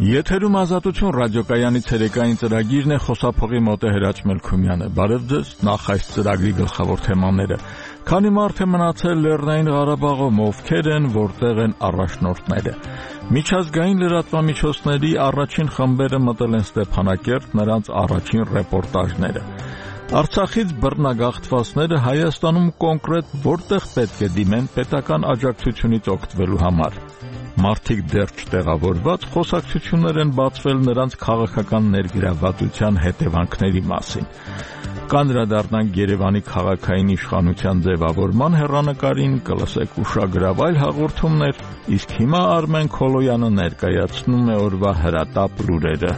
Եթերում ազատություն ռադիոկայանի ցերեկային ծրագիրն է, խոսափողի մոտ է Հրաչ Մելքումյանը։ Բարև ձեզ, նախ այս ծրագրի գլխավոր թեմաները։ Քանի մարդ է մնացել Լեռնային Ղարաբաղում, ովքեր են, որտեղ են առաջնորդները։ Միջազգային լրատվամիջոցների առաջին խմբերը մտել են Ստեփանակերտ, նրանց առաջին ռեպորտաժները։ Արցախից բռնագաղթվածները Հայաստանում կոնկրետ որտեղ պետք է դիմեն պետական աջակցությունից օգտվելու համար։ Մարդիկ դեռ չտեղավորված խոսակցություններ են բացվել նրանց քաղաքական ներգրավվածության հետևանքների մասին։ Կանդրադառնանք Երևանի քաղաքային իշխանության ձևավորման հեռանկարին, կլսեք ուշագրավ այլ հաղորդումներ, իսկ հիմա Արմեն Քոլոյանը ներկայացնում է օրվա հրատապ լուրերը։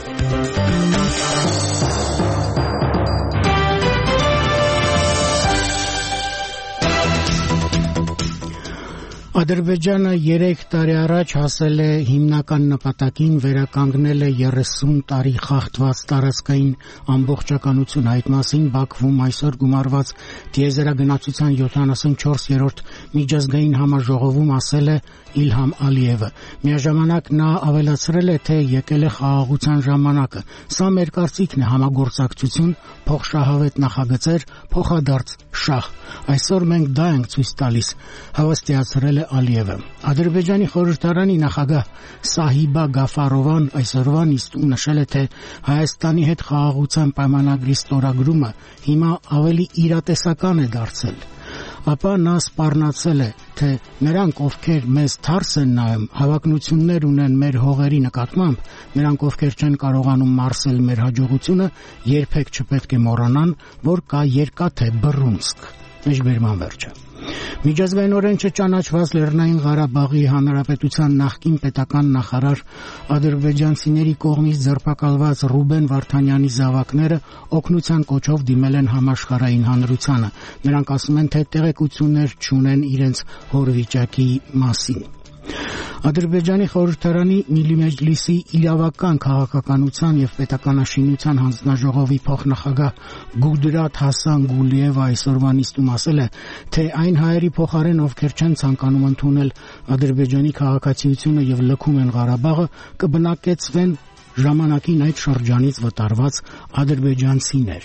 Ադրբեջանը 3 տարի առաջ հասել է հիմնական նպատակին, վերականգնել է 30 տարի խախտված տարածքային ամբողջականություն։ Այդ մասին Բաքվում այսօր գումարված տիեզերագնացության 74-րդ միջազգային համաժողովում ասել է Իլհամ Ալիևը։ Միաժամանակ նա ավելացրել է, թե եկել է խաղաղության ժամանակը։ Սա մեր կարծիքն է, համագործակցություն, փոխշահավետ նախագծեր, փոխադարձ շահ։ Այսօր մենք դա ենք ցույց տալիս, հավաստիացրել է Ալիևը։ Ադրբեջանի խորհրդարանի նախագահ Սահիբա Գաֆարովան այսօրվա նիստում նշել է, թե Հայաստանի հետ խաղաղության պայմանագրի ստորագրումը հիմա ավելի իրատեսական է դարձել։ Ապա նա սպառնացել է, թե նրանք, ովքեր մեզ թարս են նայում, հավակնություններ ունեն մեր հողերի նկատմամբ, նրանք, ովքեր չեն կարողանում մարսել մեր հաջողությունը, երբեք չպետք է մոռանան, որ կա երկաթե բռունցք։ Մեջբերման վերջը։ Միջազգայինորեն չճանաչված Լեռնային Ղարաբաղի Հանրապետության նախկին պետական նախարար ադրբեջանցիների կողմից ձերբակալված Ռուբեն Վարդանյանի զավակները օգնության կոչով դիմել են համաշխարհային հանրությանը։ Նրանք ասում են, թե տեղեկություններ չունեն իրենց հորվիճակի մասին։ Ադրբեջանի խորհրդարանի Միլի Մեջլիսի իրավական քաղաքականության եւ պետականաշինության հանձնաժողովի փոխնախագահ Գուդրատ Հասան Գուլիևը այսօրվա նիստում ասել է, թե այն հայերի փոխարեն, ովքեր չեն ցանկանում ընդունել Ադրբեջանի քաղաքացիությունը եւ լքում են Ղարաբաղը, կբնակեցվեն ժամանակին այդ շրջանից վտարված ադրբեջանցիներ։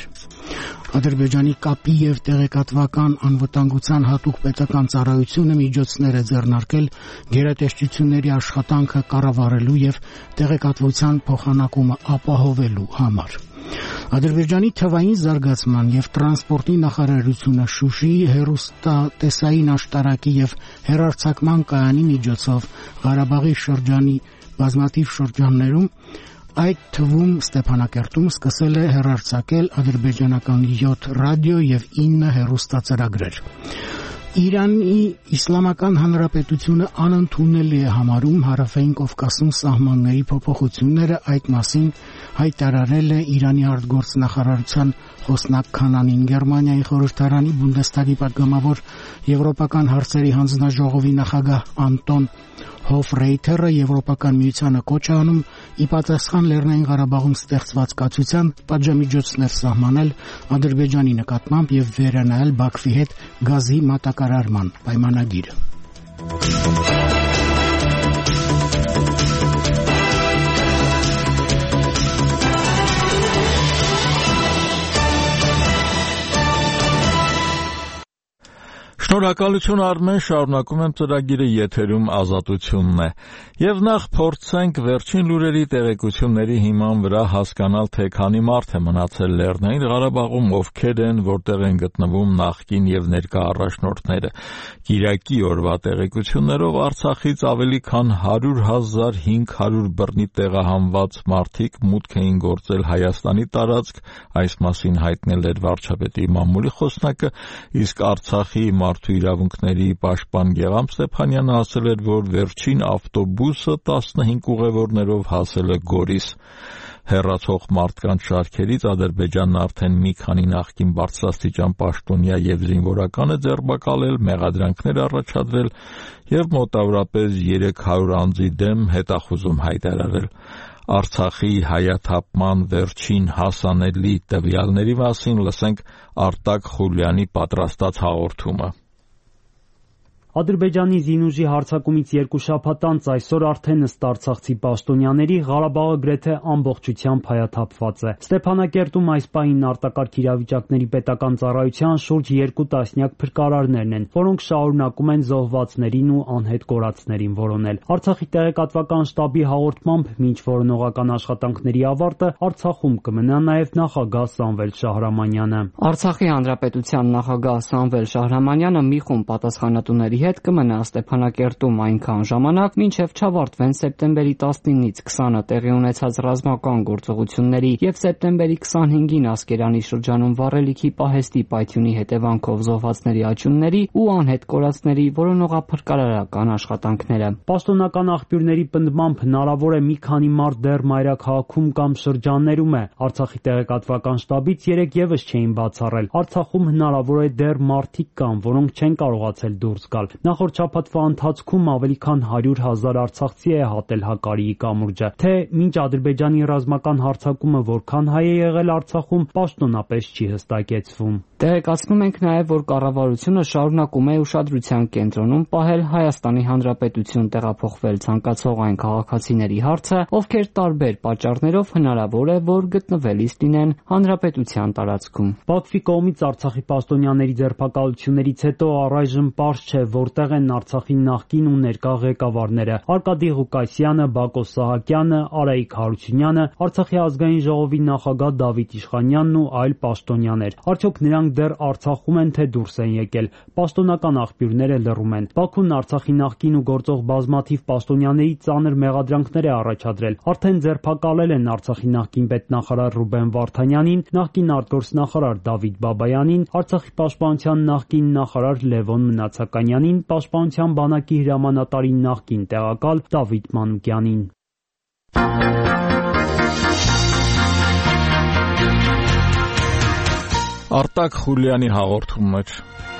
Ադրբեջանի կապի եւ տեղեկատվական անվտանգության հատուկ պետական ծառայությունը միջոցներ է ձեռնարկել գերատեսչությունների աշխատանքը կառավարելու եւ տեղեկատվության փոխանակումը ապահովելու համար։ Ադրբեջանի թվային զարգացման եւ տրանսպորտի նախարարությունը Շուշիի հեռուստատեսային աշտարակի եւ հեռարձակման կայանի միջոցով Ղարաբաղի շրջանի բազմաթիվ շրջաններում, այդ թվում Ստեփանակերտում սկսել է հեռարձակել ադրբեջանական 7 ռադիո եւ 9 հեռուստածրագրեր։ Իրանի Իսլամական Հանրապետությունը անընդունելի է համարում Հարավային Կովկասում սահմանների փոփոխությունները, այդ մասին հայտարարել է Իրանի արտգործնախարարության խոսնակ Քանանին։ Գերմանիայի խորհրդարանի Բունդեսթագի պատգամավոր Եվրոպական հարցերի հանձնաժողովի նախագահ Անտոն Հոֆրեյթերը Եվրոպական միությանը կոչ է անում ի պատասխան Լեռնային Ղարաբաղում ստեղծված կացության պատժամիջոցներ սահմանել Ադրբեջանի նկատմամբ եւ վերանայել Բաքվի հետ գազի մատակարարման պայմանագիրը։ Շնորհակալություն Արմեն, շարունակում եմ ծրագիրը, եթերում ազատությունն է։ Եվ նախ փորձենք վերջին լուրերի տեղեկությունների հիման վրա հասկանալ, թե քանի մարդ է մնացել Լեռնային Ղարաբաղում, ովքեր են, որտեղ են գտնվում նախկին եւ ներկա առաջնորդները։ Կիրակի օրվա տեղեկություններով Արցախից ավելի քան 100,500 բռնի տեղահանված մարդիկ մուտք էին գործել Հայաստանի տարածք, այս մասին հայտնել էր վարչապետի մամուլի խոսնակը, իսկ Արցախի մարդու իրավունքների պաշտպան Գեղամ Ստեփանյանը ասել էր, որ վերջին ավտոբուսը 15 ուղևորներով հասել է Գորիս։ Հեռացող մարդկանց շարքերից Ադրբեջանն արդեն մի քանի նախկին բարձրաստիճան պաշտոնյա եւ զինվորական է ձերբակալել, մեղադրանքներ առաջադրել եւ մոտավորապես 300 անձի դեմ հետախուզում հայտարարել։ Արցախի հայաթափման վերջին հասանելի տվյալների մասին լսենք Արտակ Խուլյանի պատրաստած հաղորդումը։ Ադրբեջանի զինուժի հարձակումից 2 շաբաթ անց այսօր արդեն ըստ արցախցի պաշտոնյաների Ղարաբաղը գրեթե ամբողջությամբ հայաթափված է։ Ստեփանակերտում այս պահին արտակարգ իրավիճակների պետական ծառայության շուրջ 2 տասնյակ փրկարարներն են, որոնք շարունակում են զոհվածներին ու անհետ կորածներին որոնել։ Արցախի տեղեկատվական շտաբի հաղորդմամբ մինչ որոնողական աշխատանքների ավարտը Արցախում կմնա նաև նախագահ Սամվել Շահրամանյանը։ Արցախի հանրապետության նախագահ Սամվել Շահրամանյանը մի խումբ պատասխանատուների հետ կմնա Ստեփանակերտում այնքան ժամանակ, մինչև չավարտվեն սեպտեմբերի 19-ից 20-ը տեղի ունեցած ռազմական գործողությունների եւ սեպտեմբերի 25-ին Ասկերանի շրջանում վառելիքի պահեստի պայթյունի հետևանքով զոհվածների աճյունների ու անհետ կորածների որոնողափրկարարական աշխատանքները։ Պաշտոնական աղբյուրների պնդմամբ հնարավոր է մի քանի մարդ դեռ մայրաքաղաքում կամ շրջաններում է։ Արցախի տեղեկատվական շտաբից երեկ եւս չէին բացառել։ Արցախում հնարավոր է դեռ մարդիկ կան, որոնք չեն կարողացել դուրս գալ։ Նախորդ շաբաթվա ընթացքում ավելի քան 100,000 արցախցի է հատել Հակարիի կամուրջը։ Թե մինչ Ադրբեջանի ռազմական հարձակումը որքան հայ է եղել Արցախում, պաշտոնապես չի հստակեցվում։ Տեղեկացնում ենք նաև, որ կառավարությունը շարունակում է ուշադրության կենտրոնում պահել Հայաստանի Հանրապետություն տեղափոխվել ցանկացող այն քաղաքացիների հարցը, ովքեր տարբեր պատճառներով հնարավոր է, որ գտնվելիս լինեն հանրապետության տարածքում։ Բաքվի կողմից Արցախի պաշտոնյաների ձերբակալություններից հետո առայժմ պարզ չէ, որտեղ են Արցախի նախկին ու ներկա ղեկավարները՝ Արկադի Ղուկասյանը, Բակո Սահակյանը, Արայիկ Հարությունյանը, Արցախի ազգային ժողովի նախագահ Դավիթ Իշխանյանն ու այլ պաշտոնյաներ։ Արդյոք նրանք դեռ Արցախում են, թե դուրս են եկել։ Պաշտոնական աղբյուրները լռում են։ Բաքուն Արցախի նախկին ու գործող բազմաթիվ պաշտոնյաների ծանր մեղադրանքներ է առաջադրել։ Արդեն ձերբակալել են Արցախի նախկին պետնախարար Ռուբեն Վարդանյանին, նախկին արտգործնախարար Դավիթ Բաբայանին, Արցախի պաշտպանության նախկին նախարար Լևոն Մնացականյանին, պաշտպանության բանակի հրամանատարի նախկին տեղակալ Դավիթ Մանուկյանին։ Արտակ Խուլյանի հաղորդումներ։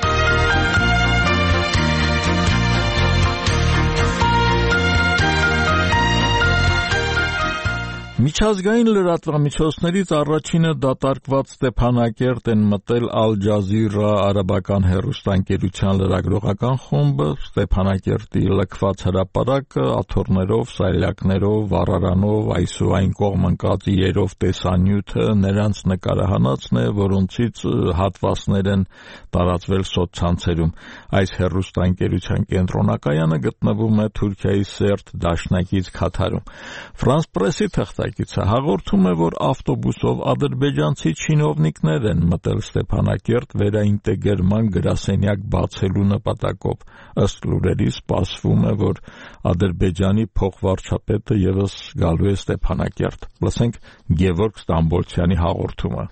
Միջազգային լրատվամիջոցներից առաջինը դատարկված Ստեփանակերտ են մտել Ալ Ջազիրա արաբական հեռուստաընկերության լրագրողական խումբը, Ստեփանակերտի լքված հրապարակը, աթոռներով, սայլակներով, վառարանով, այսուայն կողմ ընկած իրերով տեսանյութը, նրանց նկարահանածն է, որոնցից հատվածներ են տարածվել սոցցանցերում։ Այս հեռուստաընկերության կենտրոնակայանը գտնվում է Թուրքիայի Սերտ դաշնակից Քաթարում։ Ֆրանս Պրեսի թղթակիցը հաղորդում է, որ ավտոբուսով ադրբեջանցի չինովնիկներ են մտել Ստեփանակերտ վերաինտեգրման գրասենյակ բացելու նպատակով։ Ըստ լուրերի սպասվում է, որ Ադրբեջանի փոխվարչապետը ևս գալու է Ստեփանակերտ։ Լսենք Գևորգ Ստամբոլցյանի հաղորդումը։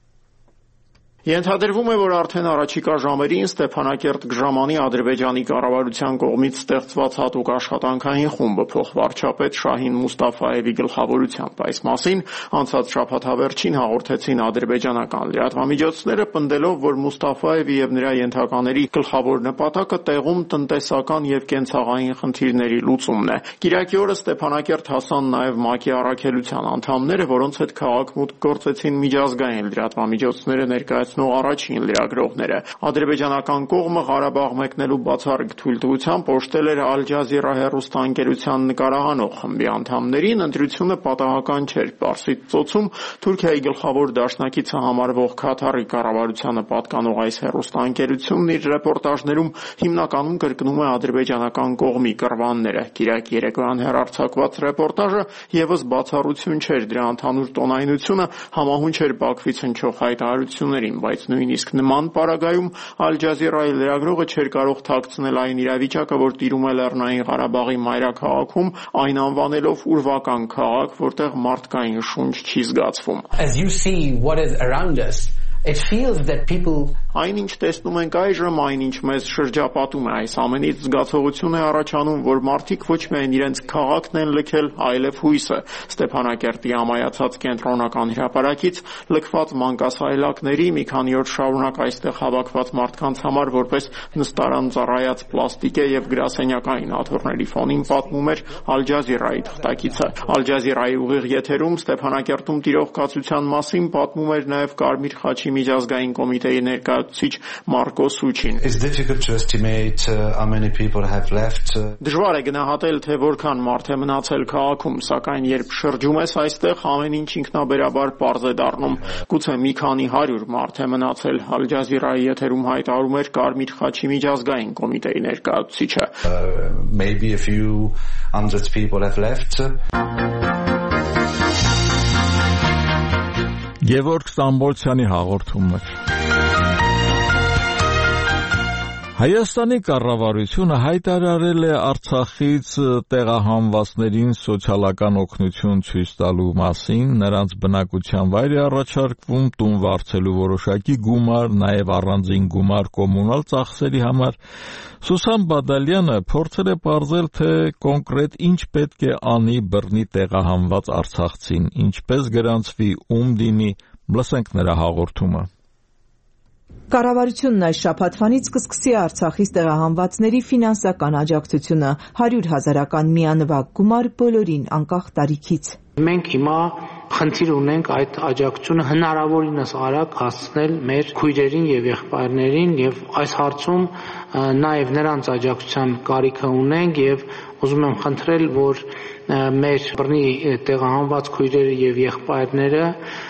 Ենթադրվում է, որ արդեն առաջիկա ժամերին Ստեփանակերտ կժամանի Ադրբեջանի կառավարության կողմից ստեղծված հատուկ աշխատանքային խումբը փոխվարչապետ Շահին Մուստաֆայևի գլխավորությամբ։ Այս մասին անցած շաբաթավերջին հաղորդեցին ադրբեջանական լրատվամիջոցները, պնդելով, որ Մուստաֆայևի եւ նրա ենթակաների գլխավոր նպատակը տեղում տնտեսական եւ կենցաղային խնդիրների լուծումն է։ Կիրակի օրը Ստեփանակերտ հասան նաեւ ՄԱԿ-ի առաքելության անդամները, որոնց հետ քաղաք մուտք գործեցին միջազգային լրատվամիջոցները ներկայացնող առաջին լրագրողները։ Ադրբեջանական կողմը Ղարաբաղ մեկնելու բացառիկ թույլտվությամբ օժտել էր Ալ Ջազիրա հեռուստաընկերության նկարահանող խմբի անդամներին, ընտրությունը պատահական չէր։ Պարսից ծոցում Թուրքիայի գլխավոր դաշնակիցը համարվող Քաթարի կառավարությանը պատկանող այս հեռուստաընկերությունն իր ռեպորտաժներում հիմնականում կրկնում է ադրբեջանական կողմի կռվանները։ Կիրակի երեկոյան հեռարձակված ռեպորտաժը եւս բացառություն չէր, դրա ընդհանուր տոնայնությունը համահունչ էր Բաքվից հնչող հայտարարություններին, բայց նույնիսկ նման պարագայում Ալ Ջազիրայի լրագրողը չէր կարող թաքցնել այն իրավիճակը, որ տիրում է Լեռնային Ղարաբաղի մայրաքաղաքում, այն անվանելով ուրվական քաղաք, որտեղ մարդկային շունչ չի զգացվում։ As you see what is around us, it feels that people Այնինչ տեսնում ենք այժմ, այնինչ մեզ շրջապատում է, այս ամենից զգացողություն է առաջանում, որ մարդիկ ոչ միայն իրենց քաղաքն են լքել, այլև հույսը։ Ստեփանակերտի ամայացած կենտրոնական հրապարակից լքված մանկասայլակների մի քանի օր շարունակ այստեղ հավաքված մարդկանց համար որպես նստարան ծառայած պլաստիկ է եւ գրասենյակային աթոռների ֆոնին պատմում էր Ալ Ջազիրայի թղթակիցը։ Ալ Ջազիրայի ուղիղ եթերում Ստեփանակերտում տիրող կացության մասին պատմում էր նաեւ Կարմիր խաչի միջազգային կոմիտեի ներկայացուցիչ ներկայացուցիչ Մարկո Սուչին։ It's difficult to estimate how many people have left. Դժվար է գնահատել, թե որքան մարդ է մնացել քաղաքում, սակայն երբ շրջում ես այստեղ, ամեն ինչ ինքնաբերաբար պարզ է դառնում։ Գուցե մի քանի 100 մարդ է մնացել, Al Jazeera-ի եթերում հայտարարում էր Կարմիր խաչի միջազգային կոմիտեի ներկայացուցիչը։ Maybe a few hundred people have left. Գևորգ Ստամբոլցյանի հաղորդումներ։ Հայաստանի կառավարությունը հայտարարել է Արցախից տեղահանվածներին սոցիալական օգնություն ցույց տալու մասին, նրանց բնակության վայր է առաջարկվում տուն վարձելու որոշակի գումար, նաև առանձին գումար կոմունալ ծախսերի համար։ Սուսան Բադալյանը փորձել է պարզել, թե կոնկրետ ինչ պետք է անի բռնի տեղահանված արցախցին, ինչպես գրանցվի, ում դիմի, լսենք նրա հաղորդումը։ Կառավարությունն այս շաբաթվանից կսկսի Արցախից տեղահանվածների ֆինանսական աջակցությունը 100,000-ական միանվագ գումար բոլորին անկախ տարիքից։ Մենք հիմա խնդիր ունենք այդ աջակցությունը հնարավորինս արագ հասցնել մեր քույրերին եւ եղբայրներին եւ այս հարցում նաեւ նրանց աջակցության կարիքը ունենք եւ ուզում եմ խնդրել, որ մեր բռնի տեղահանված քույրերը եւ եղբայրները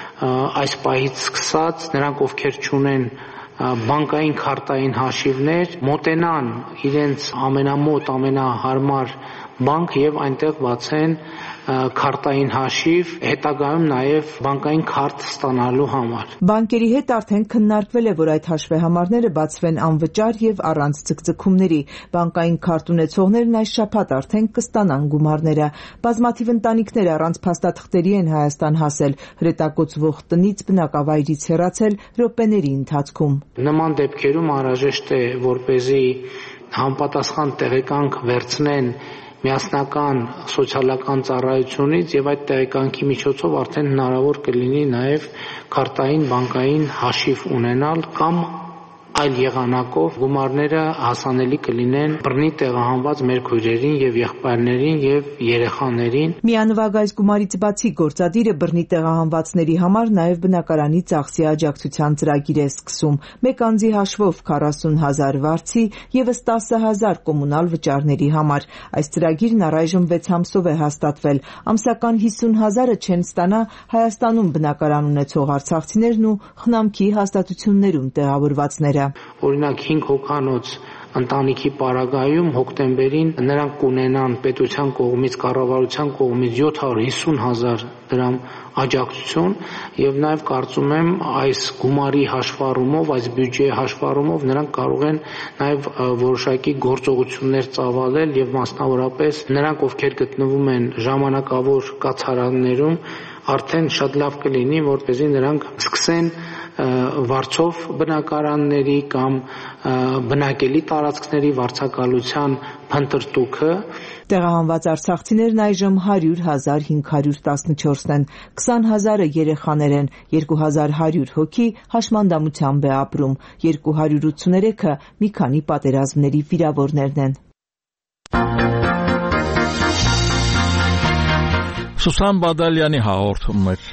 այս պահից սկսած նրանք ովքեր չունեն բանկային քարտային հաշիվներ մոտենան իրենց ամենամոտ ամենահարմար բանկ եւ այնտեղ բացեն քարտային հաշիվ, հետագայում նաև բանկային քարտ ստանալու համար։ Բանկերի հետ արդեն քննարկվել է, որ այդ հաշվեհամարները բացվեն անվճար եւ առանց ցկցկումների։ Բանկային քարտ ունեցողներն այս շաբաթ արդեն կստանան գումարները։ Բազմաթիվ ընտանիքներ առանց փաստաթղթերի են Հայաստան հասել, հրետակոծվող տնից բնակավայրից հեռացել րոպեների ընթացքում։ Նման դեպքերում անհրաժեշտ է, որպեսզի համապատասխան տեղեկանք վերցնեն միասնական սոցիալական ծառայությունից եւ այդ տեղեկանքի միջոցով արդեն հնարավոր կլինի նաեւ քարտային բանկային հաշիվ ունենալ կամ այլ եղանակով գումարները հասանելի կլինեն բռնի տեղահանված մեր քույրերին եւ եղբայրներին եւ երեխաներին։ Միանվագ այս գումարից բացի գործադիրը բռնի տեղահանվածների համար նաեւ բնակարանի ծախսի աջակցության ծրագիր է սկսում։ Մեկ անձի հաշվով 40,000 վարձի եւս 10,000 կոմունալ վճարների համար։ Այս ծրագիրն առայժմ 6 ամսով է հաստատվել։ Ամսական 50,000-ը չեն ստանա Հայաստանում բնակարան ունեցող արցախցիներն ու խնամքի հաստատություններում տեղավորվածները։ Օրինակ 5 հոգանոց ընտանիքի պարագայում հոկտեմբերին նրանք կունենան պետության կողմից, կառավարության կողմից 750,000 դրամ աջակցություն եւ նաեւ կարծում եմ այս գումարի հաշվառումով, այս բյուջեի հաշվառումով նրանք կարող են նաեւ որոշակի գործողություններ ծավալել եւ մասնավորապես նրանք, ովքեր գտնվում են ժամանակավոր կացարաններում, արդեն շատ լավ կլինի, որպեսզի նրանք սկսեն վարձով բնակարանների կամ բնակելի տարածքների վարձակալության փնտրտուքը։ Տեղահանված արցախցիներն այժմ 100,514-ն են, 20,000-ը երեխաներ են, 2,100 հոգի հաշմանդամությամբ է ապրում, 283-ը մի քանի պատերազմների վիրավորներն են։ Սուսան Բադալյանի հաղորդումներ։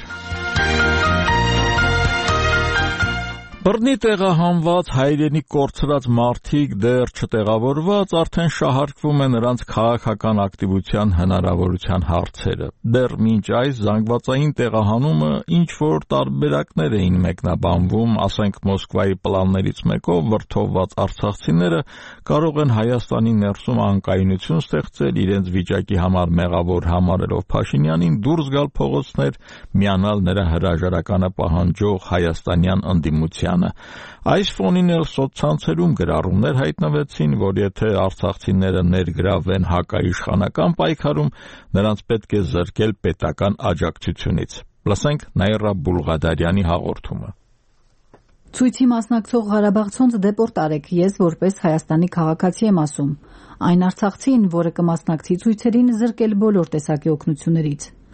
Բռնի տեղահանված հայրենիք կորցրած մարդիկ դեռ չտեղավորված արդեն շահարկվում է նրանց քաղաքական ակտիվության հնարավորության հարցերը։ Դեռ մինչ այս զանգվածային տեղահանումը ինչ-որ տարբերակներ էին մեկնաբանվում, ասենք Մոսկվայի պլաններից մեկով վրդովված արցախցիները կարող են Հայաստանի ներսում անկայունություն ստեղծել իրենց վիճակի համար մեղավոր համարելով Փաշինյանին դուրս գալ փողոցներ, միանալ նրա հրաժարականը պահանջող հայաստանյան ընդդիմության։ Այս ֆոնին էլ սոցցանցերում գրառումներ հայտնվեցին, որ եթե արցախցիները ներգրավվեն հակաիշխանական պայքարում, նրանց պետք է զրկել պետական աջակցությունից։ Լսենք Նաիրա Բուլղադարյանի հաղորդումը։ Ցույցի մասնակցող Ղարաբաղցոնց դեպորտ արեք, ես որպես Հայաստանի քաղաքացի եմ ասում։ Այն արցախցին, որը կմասնակցի ցույցերին, զրկել բոլոր տեսակի օգնություններից։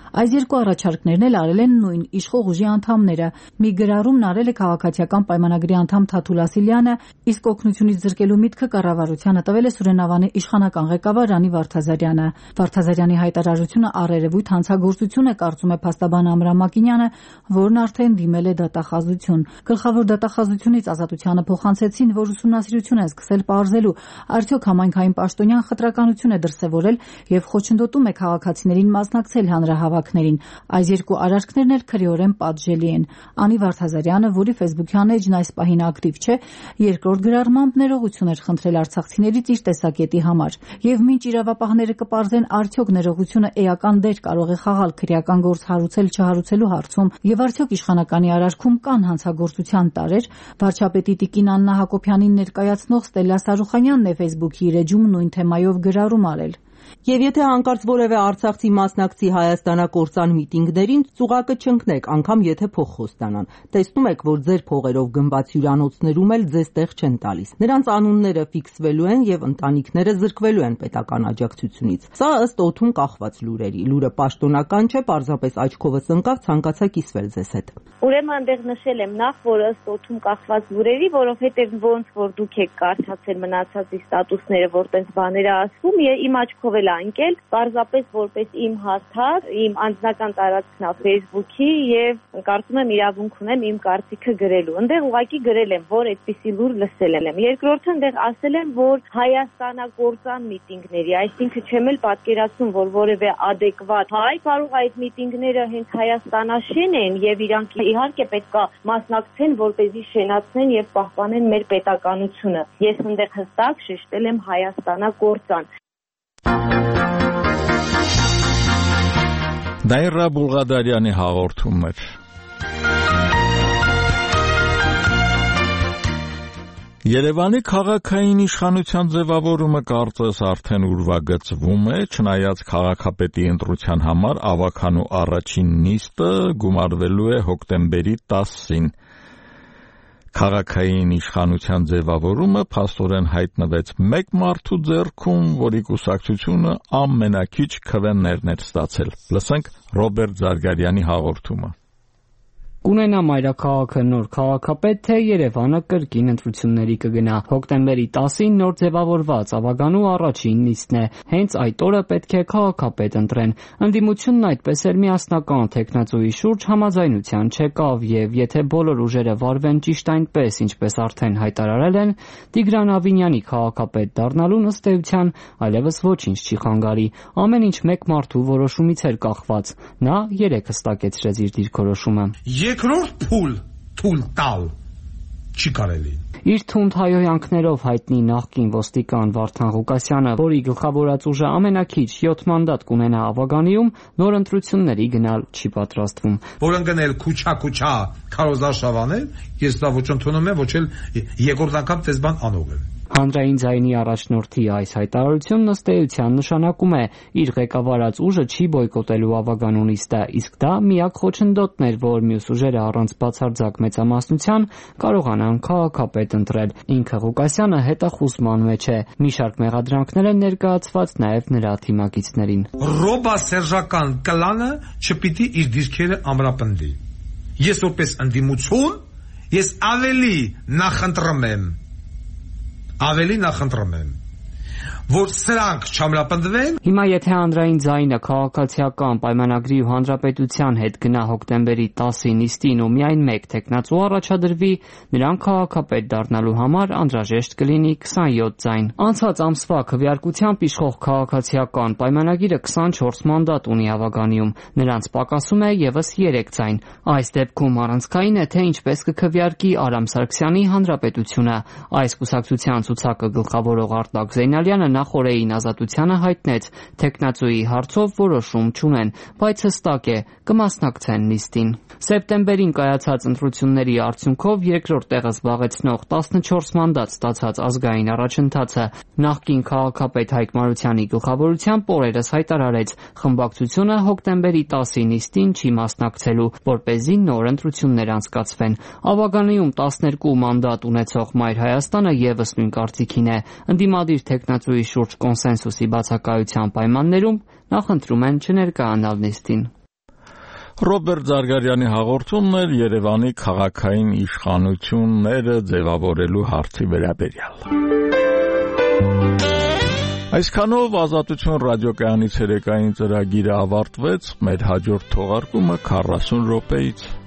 Այս երկու առաջարկներն էլ արել են նույն իշխող ուժի անդամները։ Մի գրառումն արել է քաղաքացիական պայմանագրի անդամ Թաթուլ Ասիլյանը, իսկ օգնությունից զրկելու միտքը կառավարությանը տվել է Սուրենավանի իշխանական ղեկավար Անի Վարդազարյանը։ Վարդազարյանի հայտարարությունը առերևույթ հանցագործություն է, կարծում է փաստաբան Ամրամ Մակինյանը, որն արդեն դիմել է դատախազություն։ Գլխավոր դատախազությունից Ազատությանը փոխանցեցին, որ ուսումնասիրություն են սկսել պարզելու, արդյոք համայնքային պաշտոնյան խտրականություն է դրսևորել եւ խոչընդոտում է քաղաքացիներին մասնակցել հանրահավաքներին։ Այս երկու արարքներն էլ քրեորեն պատժելի են։ Անի Վարդազարյանը, որի Facebook-յան էջն այս պահին ակտիվ չէ, երկրորդ գրառմամբ ներողություն էր խնդրել արցախցիներից իր տեսակետի համար։ Եվ մինչ իրավապահները կպարզեն, արդյոք ներողությունը էական դեր կարող է խաղալ քրեական գործ հարուցել-չհարուցելու հարցում, եւ արդյոք իշխանականի արարքում կան հանցագործության տարրեր, վարչապետի տիկին Աննա Հակոբյանին ներկայացնող Ստելլա Սարուխանյանն է Facebook-ի իր էջում նույն թեմայով գրառում արել։ Եվ եթե հանկարծ որևէ արցախցի մասնակցի հայաստանակործան միտինգներին, ծուղակը չընկնեք, անգամ եթե փող խոստանան։ Տեսնում եք, որ ձեր փողերով գնված հյուրանոցներում էլ ձեզ տեղ չեն տալիս։ Նրանց անունները ֆիքսվելու են եւ ընտանիքները զրկվելու են պետական աջակցությունից։ Սա ըստ օդում կախված լուրերի։ Լուրը պաշտոնական չէ, պարզապես աչքովս ընկավ, ցանկացա կիսվել ձեզ հետ։ Ուրեմն այնտեղ նշել եմ նախ, որ ըստ օդում կախված լուրերի, որովհետեւ ոնց որ դուք եք կարդացել մնացածի ստատուսները, որ տենց բաներ ասում, իմ աչքով էլ անկել, պարզապես որպես իմ հարթակ, իմ անձնական տարածքն է Facebook-ի եւ կարծում եմ իրավունք ունեմ իմ կարծիքը գրելու։ Այնտեղ ուղղակի գրել եմ, որ այդպիսի լուր լսել եմ։ Երկրորդը այնտեղ ասել եմ, որ հայաստանակործան միտինգների, այսինքն չեմ էլ պատկերացնում, որ որևէ adekvat հայ կարող այդ միտինգները հենց Հայաստանաշեն են եւ իրանք իհարկե պետքա մասնակցեն, որպեսզի շենացնեն եւ պահպանեն մեր պետականությունը։ Ես այնտեղ հստակ շեշտել եմ Հայաստանակործան։ Դայրա Բուլղադարյանի հաղորդումներ։ Երևանի քաղաքային իշխանության ձևավորումը կարծես արդեն ուրվագծվում է, չնայած քաղաքապետի ընտրության համար ավագանու առաջին նիստը գումարվելու է հոկտեմբերի 10-ին։ Քաղաքային իշխանության ձևավորումը փաստորեն հայտնվեց մեկ մարդու ձեռքում, որի կուսակցությունը ամենակիչ քվեներն էր ստացել։ Լսենք Ռոբերտ Զարգարյանի հաղորդումը։ Կունենա մայրաքաղաքը նոր քաղաքապետ, թե Երևանը կրկին ընտրությունների կգնա։ Հոկտեմբերի 10-ին նոր ձևավորված ավագանու առաջին նիստն է։ Հենց այդ օրը պետք է քաղաքապետ ընտրեն։ Ընդդիմությունն այդպես էլ միասնական թեկնածուի շուրջ համաձայնության չեկավ, եւ եթե բոլոր ուժերը վարվեն ճիշտ այնպես, ինչպես արդեն հայտարարել են, Տիգրան Ավինյանի քաղաքապետ դառնալուն ըստ էության այլևս ոչինչ չի խանգարի։ Ամեն ինչ մեկ մարդու որոշումից էր կախված։ Նա երեք հստակեցրեց իր դիրքորոշումը։ Երկրորդ թույլ տալ չի կարելի։ Իր թունդ հայոյանքներով հայտնի նախկին ոստիկան Վարդան Ղուկասյանը, որի գլխավորած ուժը ամենակիչ 7 մանդատ կունենա ավագանիում, նոր ընտրությունների գնալ չի պատրաստվում։ Որ ընկնել քուչա քարոզարշավանել, ես դա ոչ ընդունում եմ, ոչ էլ երկրորդ անգամ տես բան անող եմ։ Հանրային ձայնի առաջնորդի այս հայտարարությունն ըստ էության նշանակում է իր ղեկավարած ուժը չի բոյկոտելու ավագանու նիստը, իսկ դա միակ խոչընդոտն էր, որ մյուս ուժերը առանց բացարձակ մեծամասնության կարողանան քաղաքապետ ընտրել։ Ինքը Ղուկասյանը հետախուզման մեջ է։ Մի շարք մեղադրանքներ են ներկայացված նաև նրա թիմակիցներին։ Ռոբասերժական կլանը չպիտի իր դիրքերը ամրապնդի։ Ես որպես ընդդիմություն, ես ավելի նախընտրում եմ, որ սրանք չամրապնդվեն։ Հիմա եթե հանրային ձայնը քաղաքացիական պայմանագրի ու հանրապետության հետ գնա հոկտեմբերի 10-ի նիստին ու միայն մեկ թեկնածու առաջադրվի, նրան քաղաքապետ դառնալու համար անհրաժեշտ կլինի 27 ձայն։ Անցած ամսվա քվեարկությամբ իշխող քաղաքացիական պայմանագիրը 24 մանդատ ունի ավագանիում, նրանց պակասում է եւս 3 ձայն։ Այս դեպքում առանցքային է, թե ինչպես կքվեարկի Արամ Սարգսյանի հանրապետությունը։ Այս կուսակցության ցուցակը գլխավորող Արտակ Զեյնալյանը նախորդին Ազատությանը հայտնեց, թեկնածուի հարցով որոշում չունեն, բայց հստակ է, կմասնակցեն նիստին։ Սեպտեմբերին կայացած ընտրությունների արդյունքով երկրորդ տեղը զբաղեցնող 14 մանդատ ստացած ազգային առաջընթացը նախկին քաղաքապետ Հայկ Մարությանի գլխավորությամբ օրերս հայտարարեց, խմբակցությունը հոկտեմբերի 10-ի նիստին չի մասնակցելու, որպեսզի նոր ընտրություններ անցկացվեն։ Ավագանիում 12 մանդատ ունեցող Մայր Հայաստանը եւս նույն կարծիքին է։ Ընդդիմադիր թեկնածուի շուրջ կոնսենսուսի բացակայության պայմաններում նախընտրում են չներկայանալ նիստին։ Ռոբերտ Զարգարյանի հաղորդումն էր Երևանի քաղաքային իշխանությունները ձևավորելու հարցի վերաբերյալ։ Այսքանով Ազատություն ռադիոկայանի ցերեկային ծրագիրը ավարտվեց, մեր հաջորդ թողարկումը 40 րոպեից